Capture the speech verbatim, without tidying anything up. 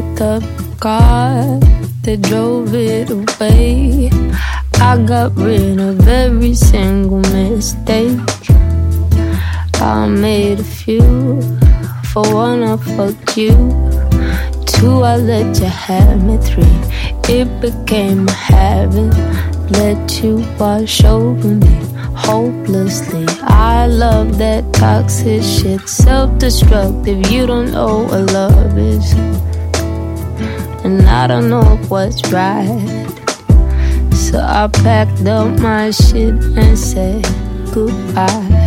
packed up car that drove it away. I got rid of every single mistake. I made a few. For one, I fucked you. Two, I let you have me. Three, it became a habit. Let you wash over me hopelessly. I love that toxic shit, self-destructive. You don't know what love is, and I don't know what's right. So I packed up my shit and said goodbye.